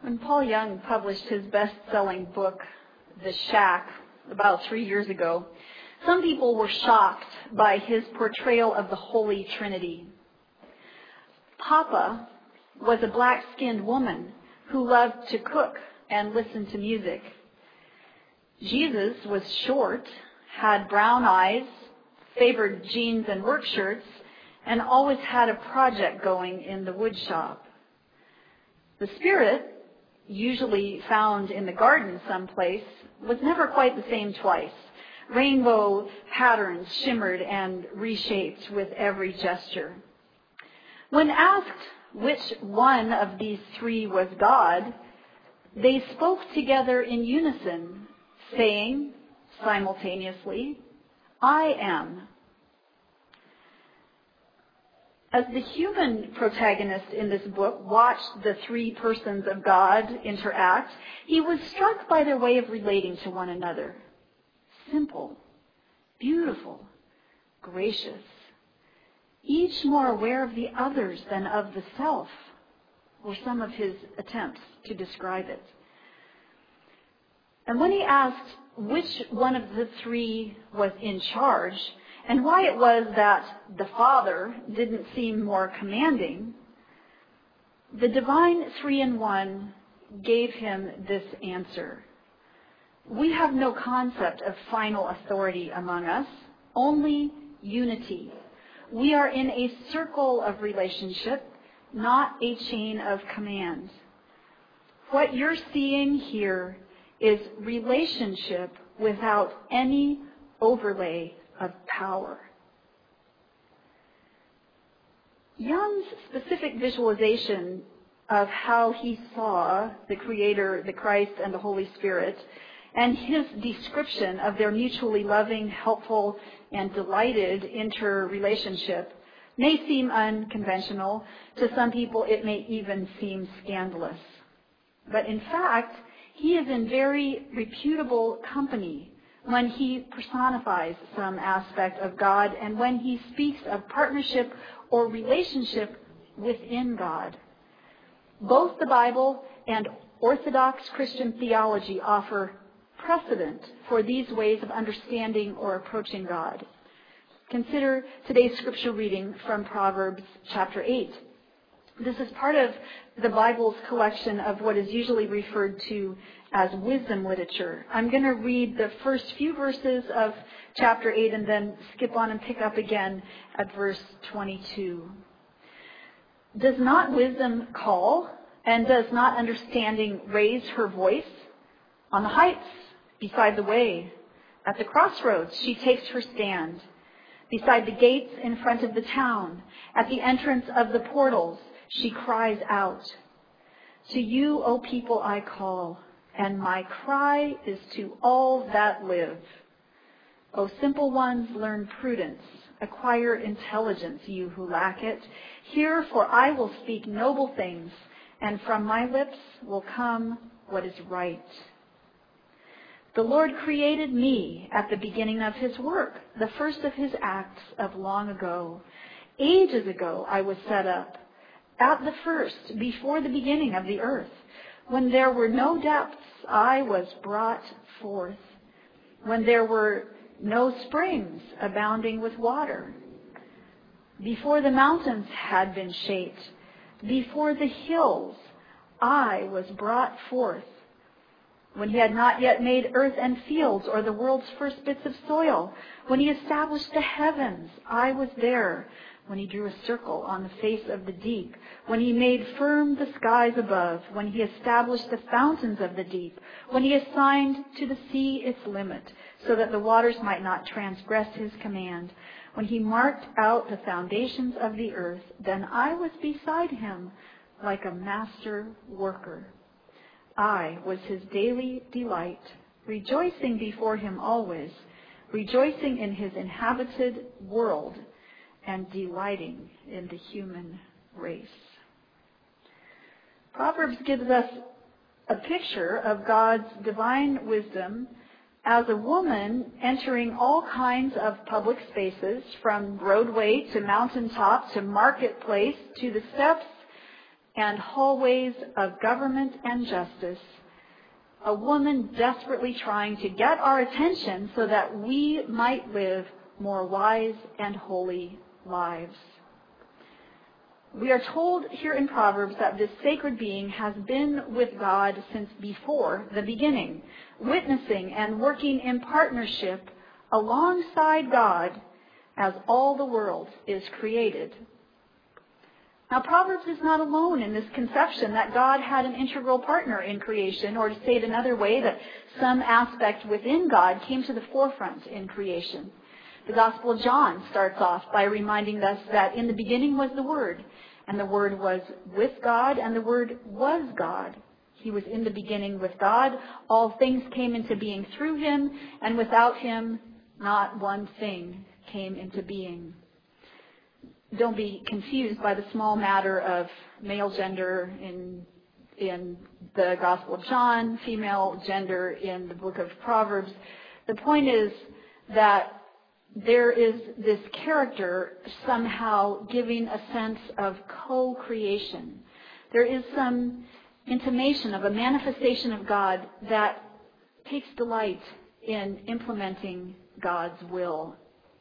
When Paul Young published his best-selling book, The Shack, about 3 years ago, some people were shocked by his portrayal of the Holy Trinity. Papa was a black-skinned woman who loved to cook and listen to music. Jesus was short, had brown eyes, favored jeans and work shirts, and always had a project going in the wood shop. The Spirit, usually found in the garden someplace, was never quite the same twice. Rainbow patterns shimmered and reshaped with every gesture. When asked which one of these three was God, they spoke together in unison, saying simultaneously, "I am." As the human protagonist in this book watched the three persons of God interact, he was struck by their way of relating to one another. Simple, beautiful, gracious, each more aware of the others than of the self, were some of his attempts to describe it. And when he asked which one of the three was in charge, and why it was that the Father didn't seem more commanding, the divine three-in-one gave him this answer. We have no concept of final authority among us, only unity. We are in a circle of relationship, not a chain of command. What you're seeing here is relationship without any overlay of power. Young's specific visualization of how he saw the Creator, the Christ, and the Holy Spirit, and his description of their mutually loving, helpful, and delighted interrelationship may seem unconventional. To some people, it may even seem scandalous. But in fact, he is in very reputable company when he personifies some aspect of God and when he speaks of partnership or relationship within God. Both the Bible and Orthodox Christian theology offer precedent for these ways of understanding or approaching God. Consider today's scripture reading from Proverbs chapter 8. This is part of the Bible's collection of what is usually referred to as wisdom literature. I'm going to read the first few verses of chapter 8 and then skip on and pick up again at verse 22. Does not wisdom call, and does not understanding raise her voice? On the heights, beside the way, at the crossroads, she takes her stand. Beside the gates in front of the town, at the entrance of the portals, she cries out, "To you, O people, I call, and my cry is to all that live. O simple ones, learn prudence, acquire intelligence, you who lack it. Hear, for I will speak noble things, and from my lips will come what is right. The Lord created me at the beginning of his work, the first of his acts of long ago. Ages ago I was set up, at the first, before the beginning of the earth. When there were no depths, I was brought forth. When there were no springs abounding with water. Before the mountains had been shaped, before the hills, I was brought forth. When he had not yet made earth and fields or the world's first bits of soil, when he established the heavens, I was there. When he drew a circle on the face of the deep, when he made firm the skies above, when he established the fountains of the deep, when he assigned to the sea its limit, so that the waters might not transgress his command, when he marked out the foundations of the earth, then I was beside him like a master worker. I was his daily delight, rejoicing before him always, rejoicing in his inhabited world, and delighting in the human race. Proverbs gives us a picture of God's divine wisdom as a woman entering all kinds of public spaces, from roadway to mountaintop to marketplace to the steps and hallways of government and justice, a woman desperately trying to get our attention so that we might live more wise and holy lives. We are told here in Proverbs that this sacred being has been with God since before the beginning, witnessing and working in partnership alongside God as all the world is created. Now, Proverbs is not alone in this conception that God had an integral partner in creation, or to say it another way, that some aspect within God came to the forefront in creation. The Gospel of John starts off by reminding us that in the beginning was the Word, and the Word was with God, and the Word was God. He was in the beginning with God. All things came into being through him, and without him, not one thing came into being. Don't be confused by the small matter of male gender in the Gospel of John, female gender in the book of Proverbs. The point is that there is this character somehow giving a sense of co-creation. There is some intimation of a manifestation of God that takes delight in implementing God's will.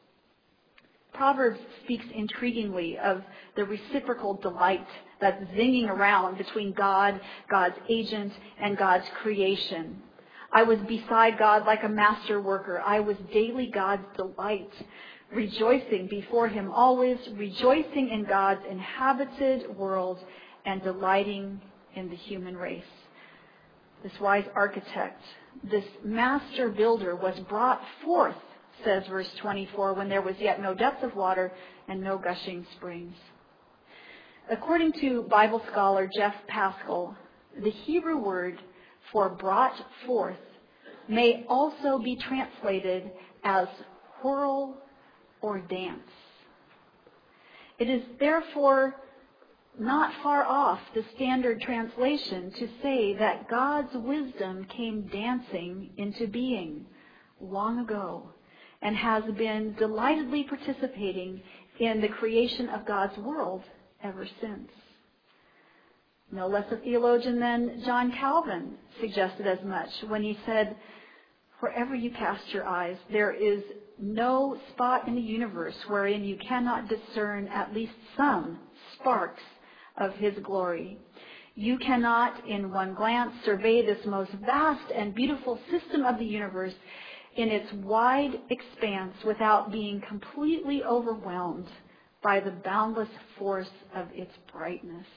Proverbs speaks intriguingly of the reciprocal delight that's zinging around between God, God's agent, and God's creation. I was beside God like a master worker. I was daily God's delight, rejoicing before him always, rejoicing in God's inhabited world, and delighting in the human race. This wise architect, this master builder was brought forth, says verse 24, when there was yet no depth of water and no gushing springs. According to Bible scholar Jeff Pascal, the Hebrew word for brought forth may also be translated as whirl or dance. It is therefore not far off the standard translation to say that God's wisdom came dancing into being long ago and has been delightedly participating in the creation of God's world ever since. No less a theologian than John Calvin suggested as much when he said, "Wherever you cast your eyes, there is no spot in the universe wherein you cannot discern at least some sparks of his glory. You cannot, in one glance, survey this most vast and beautiful system of the universe in its wide expanse without being completely overwhelmed by the boundless force of its brightness."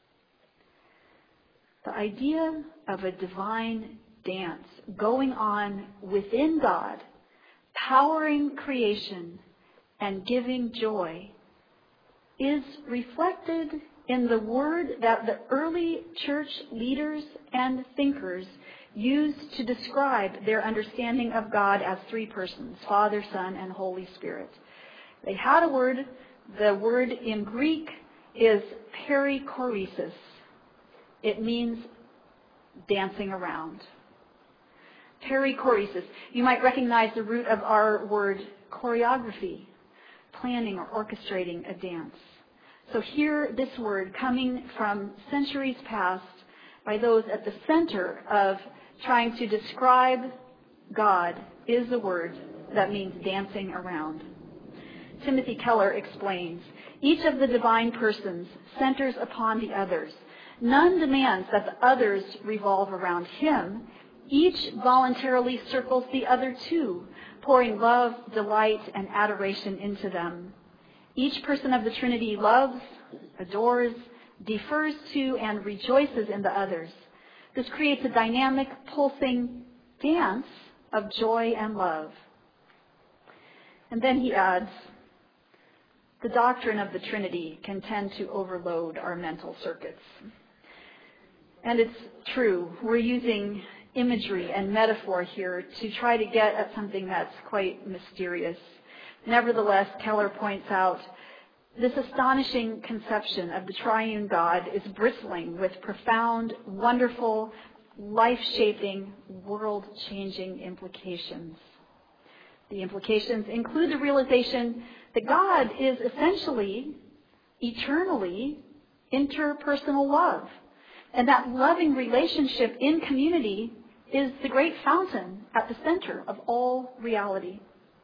The idea of a divine dance going on within God, powering creation and giving joy, is reflected in the word that the early church leaders and thinkers used to describe their understanding of God as three persons, Father, Son, and Holy Spirit. They had a word. The word in Greek is perichoresis. It means dancing around. Perichoresis. You might recognize the root of our word choreography, planning or orchestrating a dance. So here, this word coming from centuries past by those at the center of trying to describe God is a word that means dancing around. Timothy Keller explains, each of the divine persons centers upon the others. None demands that the others revolve around him. Each voluntarily circles the other two, pouring love, delight, and adoration into them. Each person of the Trinity loves, adores, defers to, and rejoices in the others. This creates a dynamic, pulsing dance of joy and love. And then he adds, the doctrine of the Trinity can tend to overload our mental circuits. And it's true. We're using imagery and metaphor here to try to get at something that's quite mysterious. Nevertheless, Keller points out, this astonishing conception of the triune God is bristling with profound, wonderful, life-shaping, world-changing implications. The implications include the realization that God is essentially, eternally interpersonal love. And that loving relationship in community is the great fountain at the center of all reality.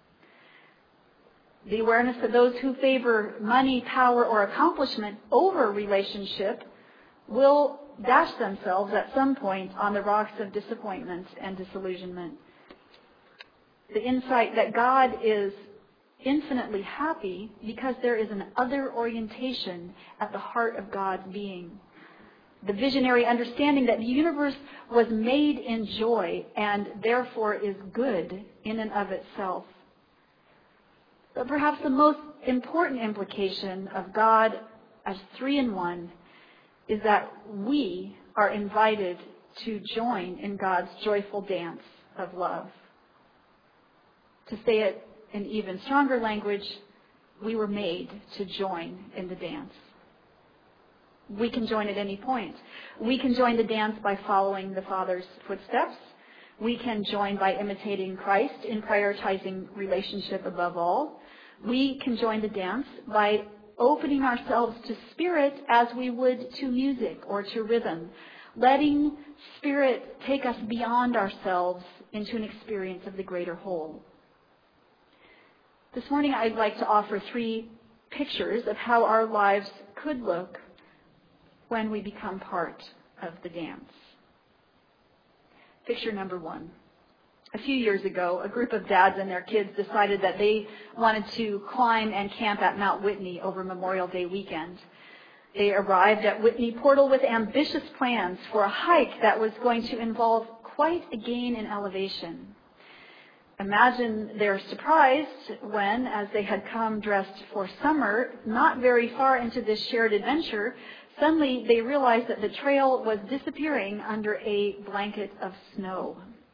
The awareness that those who favor money, power, or accomplishment over relationship will dash themselves at some point on the rocks of disappointment and disillusionment. The insight that God is infinitely happy because there is an other orientation at the heart of God's being. The visionary understanding that the universe was made in joy and therefore is good in and of itself. But perhaps the most important implication of God as three in one is that we are invited to join in God's joyful dance of love. To say it in even stronger language, we were made to join in the dance. We can join at any point. We can join the dance by following the Father's footsteps. We can join by imitating Christ in prioritizing relationship above all. We can join the dance by opening ourselves to Spirit as we would to music or to rhythm, letting Spirit take us beyond ourselves into an experience of the greater whole. This morning I'd like to offer 3 pictures of how our lives could look when we become part of the dance. Picture number 1. A few years ago, a group of dads and their kids decided that they wanted to climb and camp at Mount Whitney over Memorial Day weekend. They arrived at Whitney Portal with ambitious plans for a hike that was going to involve quite a gain in elevation. Imagine their surprise when, as they had come dressed for summer, not very far into this shared adventure, suddenly they realized that the trail was disappearing under a blanket of snow.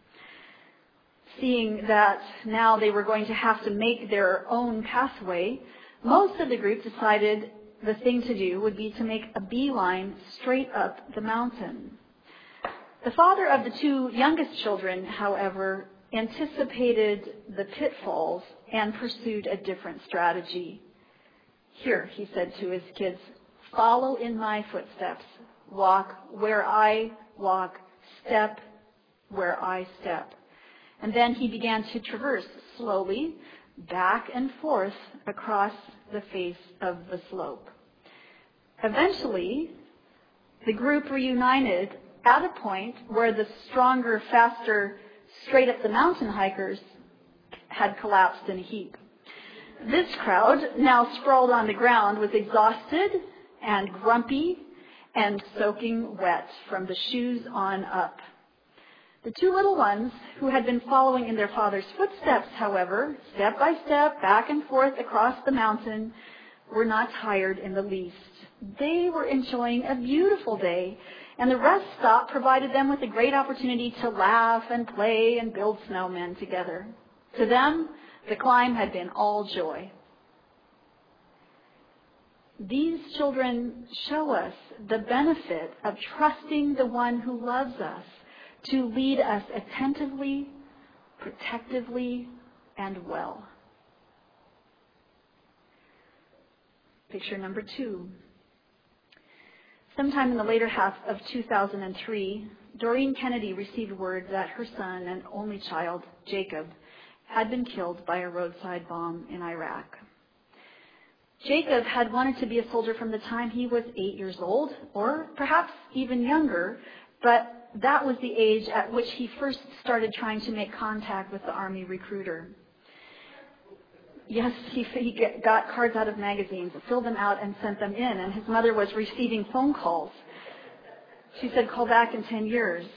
Seeing that now they were going to have to make their own pathway, most of the group decided the thing to do would be to make a beeline straight up the mountain. The father of the 2 youngest children, however, anticipated the pitfalls and pursued a different strategy. Here, he said to his kids, follow in my footsteps, walk where I walk, step where I step. And then he began to traverse slowly back and forth across the face of the slope. Eventually, the group reunited at a point where the stronger, faster, straight up the mountain hikers had collapsed in a heap. This crowd, now sprawled on the ground, was exhausted and grumpy and soaking wet from the shoes on up. The 2 little ones, who had been following in their father's footsteps, however, step by step, back and forth across the mountain, were not tired in the least. They were enjoying a beautiful day, and the rest stop provided them with a great opportunity to laugh and play and build snowmen together. To them, the climb had been all joy. These children show us the benefit of trusting the one who loves us to lead us attentively, protectively, and well. Picture number 2. Sometime in the later half of 2003, Doreen Kennedy received word that her son and only child, Jacob, had been killed by a roadside bomb in Iraq. Jacob had wanted to be a soldier from the time he was 8 years old, or perhaps even younger, but that was the age at which he first started trying to make contact with the Army recruiter. Yes, he got cards out of magazines, filled them out, and sent them in, and his mother was receiving phone calls. She said, call back in 10 years.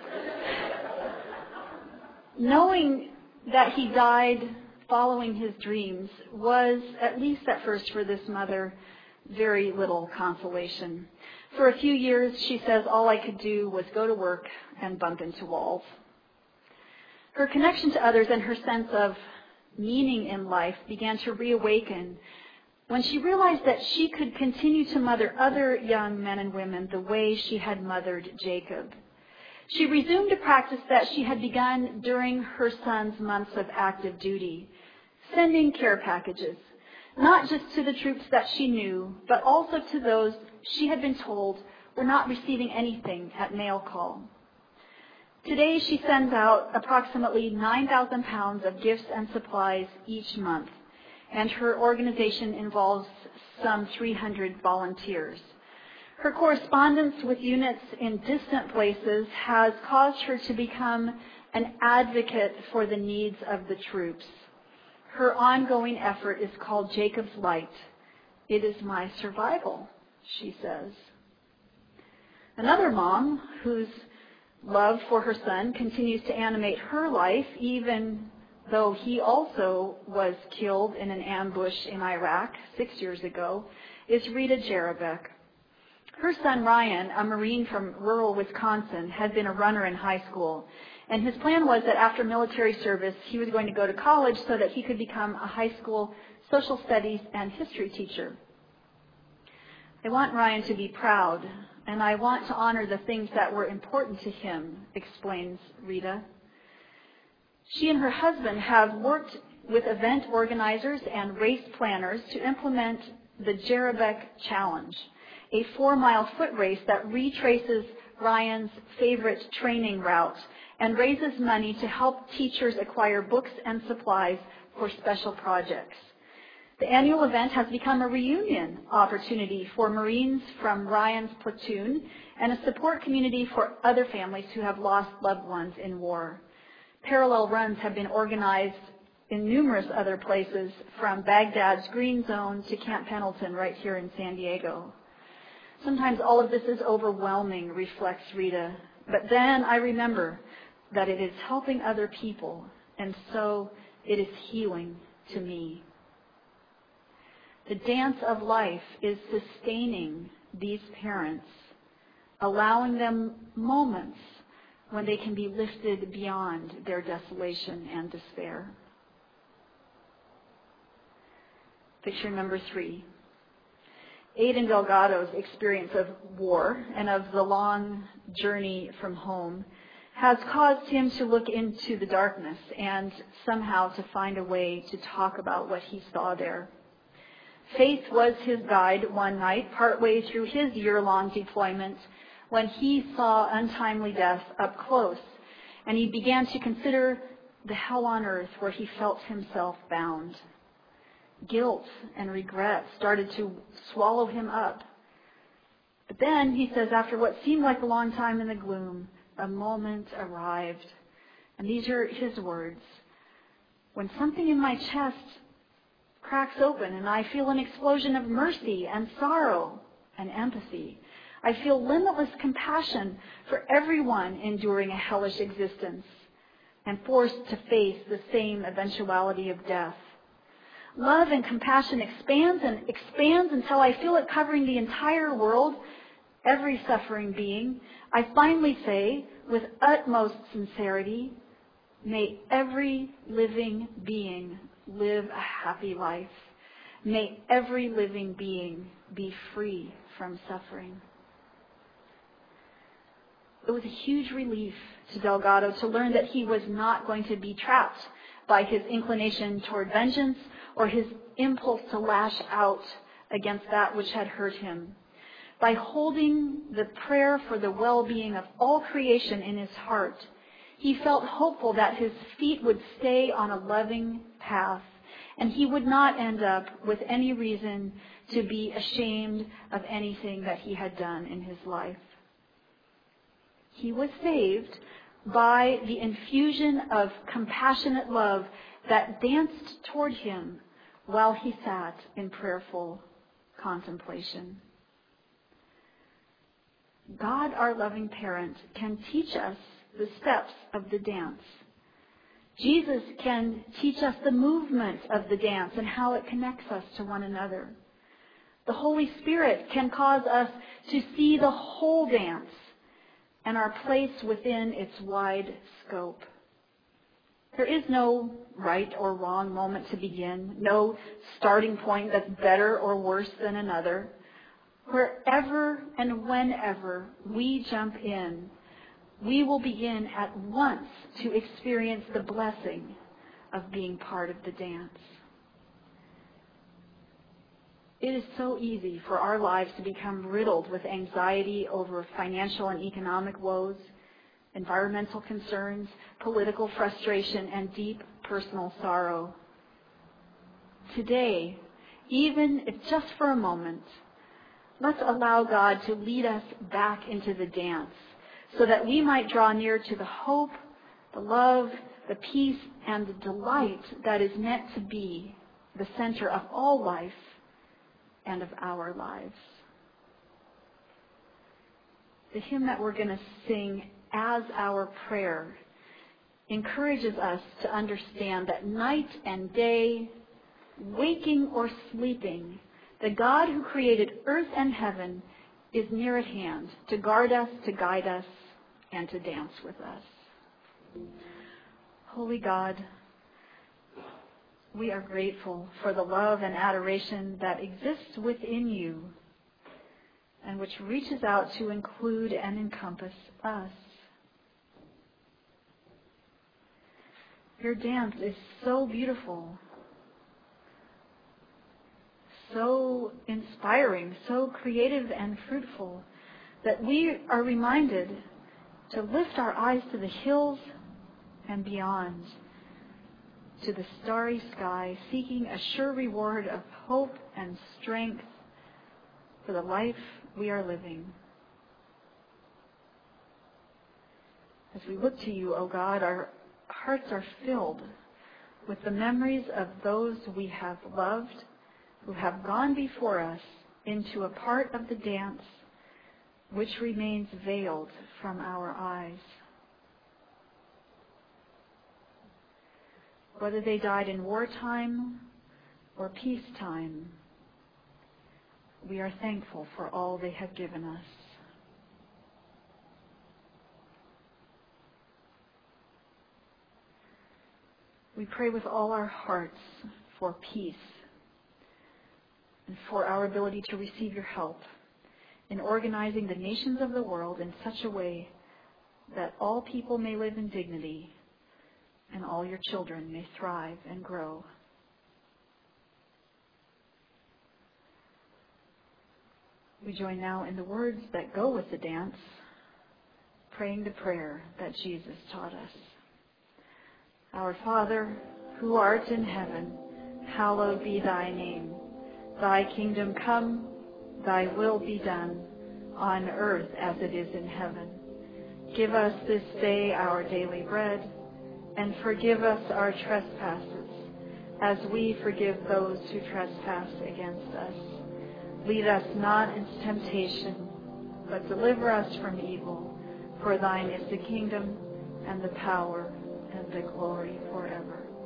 Knowing that he died following his dreams was, at least at first for this mother, very little consolation. For a few years, she says, all I could do was go to work and bump into walls. Her connection to others and her sense of meaning in life began to reawaken when she realized that she could continue to mother other young men and women the way she had mothered Jacob. She resumed a practice that she had begun during her son's months of active duty, sending care packages, not just to the troops that she knew, but also to those she had been told were not receiving anything at mail call. Today, she sends out approximately 9,000 pounds of gifts and supplies each month, and her organization involves some 300 volunteers. Her correspondence with units in distant places has caused her to become an advocate for the needs of the troops. Her ongoing effort is called Jacob's Light. It is my survival, she says. Another mom, whose love for her son continues to animate her life, even though he also was killed in an ambush in Iraq 6 years ago, is Rita Jerebeck. Her son Ryan, a Marine from rural Wisconsin, had been a runner in high school, and his plan was that after military service, he was going to go to college so that he could become a high school social studies and history teacher. I want Ryan to be proud, and I want to honor the things that were important to him, explains Rita. She and her husband have worked with event organizers and race planners to implement the Jerebeck Challenge, a 4-mile foot race that retraces Ryan's favorite training route and raises money to help teachers acquire books and supplies for special projects. The annual event has become a reunion opportunity for Marines from Ryan's platoon and a support community for other families who have lost loved ones in war. Parallel runs have been organized in numerous other places, from Baghdad's Green Zone to Camp Pendleton right here in San Diego. Sometimes all of this is overwhelming, reflects Rita, but then I remember that it is helping other people, and so it is healing to me. The dance of life is sustaining these parents, allowing them moments when they can be lifted beyond their desolation and despair. Picture number 3. Aidan Delgado's experience of war and of the long journey from home has caused him to look into the darkness and somehow to find a way to talk about what he saw there. Faith was his guide one night, partway through his year-long deployment, when he saw untimely death up close, and he began to consider the hell on earth where he felt himself bound. Guilt and regret started to swallow him up. But then, he says, after what seemed like a long time in the gloom, a moment arrived. And these are his words. When something in my chest cracks open and I feel an explosion of mercy and sorrow and empathy, I feel limitless compassion for everyone enduring a hellish existence and forced to face the same eventuality of death. Love and compassion expands and expands until I feel it covering the entire world, every suffering being. I finally say, with utmost sincerity, may every living being live a happy life. May every living being be free from suffering. It was a huge relief to Delgado to learn that he was not going to be trapped by his inclination toward vengeance or his impulse to lash out against that which had hurt him. By holding the prayer for the well-being of all creation in his heart, he felt hopeful that his feet would stay on a loving path, and he would not end up with any reason to be ashamed of anything that he had done in his life. He was saved by the infusion of compassionate love that danced toward him while he sat in prayerful contemplation. God, our loving parent, can teach us the steps of the dance. Jesus can teach us the movement of the dance and how it connects us to one another. The Holy Spirit can cause us to see the whole dance and our place within its wide scope. There is no right or wrong moment to begin, no starting point that's better or worse than another. Wherever and whenever we jump in, we will begin at once to experience the blessing of being part of the dance. It is so easy for our lives to become riddled with anxiety over financial and economic woes, environmental concerns, political frustration, and deep personal sorrow. Today, even if just for a moment, let's allow God to lead us back into the dance so that we might draw near to the hope, the love, the peace, and the delight that is meant to be the center of all life and of our lives. The hymn that we're going to sing as our prayer encourages us to understand that night and day, waking or sleeping, the God who created earth and heaven is near at hand to guard us, to guide us, and to dance with us. Holy God, we are grateful for the love and adoration that exists within you and which reaches out to include and encompass us. Your dance is so beautiful, so inspiring, so creative and fruitful that we are reminded to lift our eyes to the hills and beyond, to the starry sky, seeking a sure reward of hope and strength for the life we are living. As we look to you, O God, our hearts are filled with the memories of those we have loved, who have gone before us into a part of the dance which remains veiled from our eyes. Whether they died in wartime or peacetime, we are thankful for all they have given us. We pray with all our hearts for peace and for our ability to receive your help in organizing the nations of the world in such a way that all people may live in dignity and all your children may thrive and grow. We join now in the words that go with the dance, praying the prayer that Jesus taught us. Our Father, who art in heaven, hallowed be thy name. Thy kingdom come, thy will be done, on earth as it is in heaven. Give us this day our daily bread, and forgive us our trespasses, as we forgive those who trespass against us. Lead us not into temptation, but deliver us from evil. For thine is the kingdom, and the power, and the glory forever.